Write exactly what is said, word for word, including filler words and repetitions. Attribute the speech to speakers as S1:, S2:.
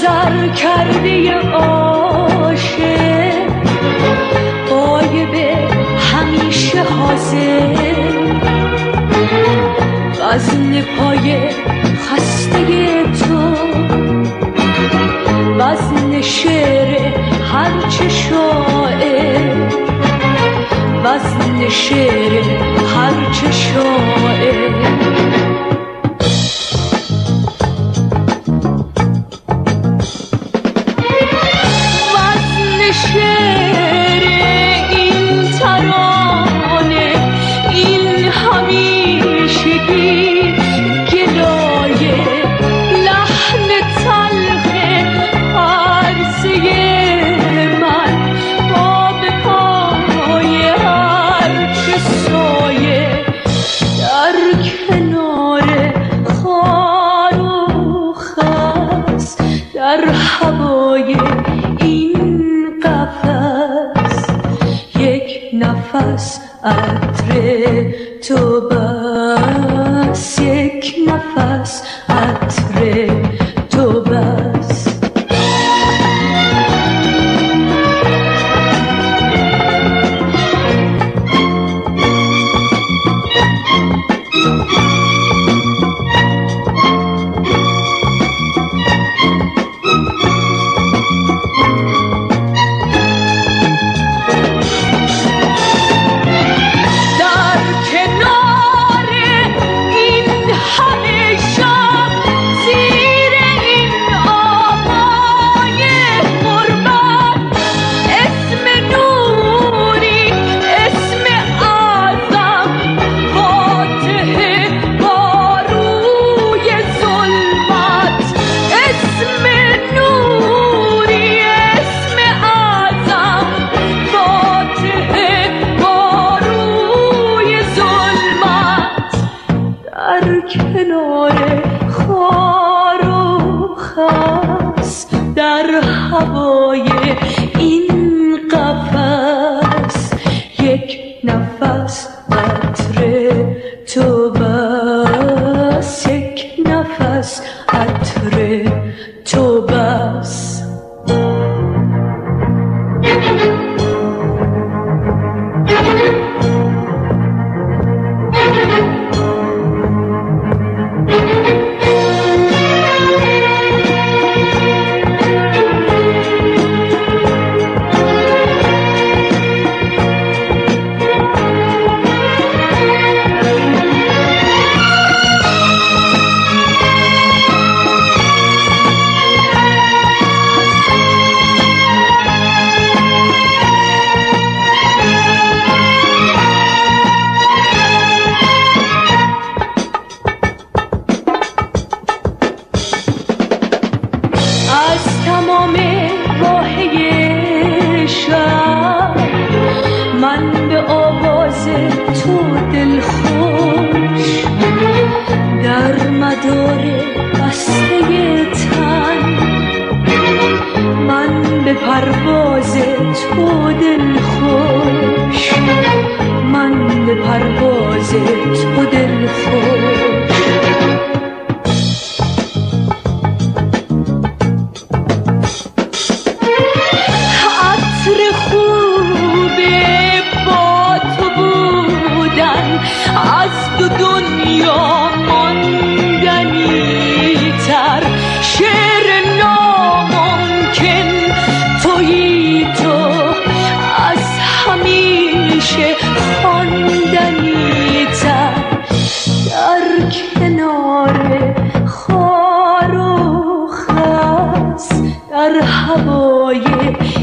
S1: گذر کرده عاشق غایب همیشه حاضر، وزن پای خسته تو وزن شعر هرچه شاعر، وزن شعر هرچه شاعر. وزن شعر این ترانه، این همیشگی گلایه، لحن تلخ عرصه من با به پای هرچه سایه، در کنار خار و خس، در هوای این قفس، یک نفس عطر تو بس، یک نفس عطر تو بس. کنار خار و خس، در هوای این قفس، یک نفس عطر تو بس، یک نفس عطر تو بس. از تمام واحه شب من به آواز تو دلخوش، در مدار بسته تن من به پرواز تو دلخوش، من به پرواز تو دلخوش. از دو دنیا ماندنی تر، شعر ناممکن تویی تو، از همیشه خواندنی تر، در کنار خار و خس، در هوای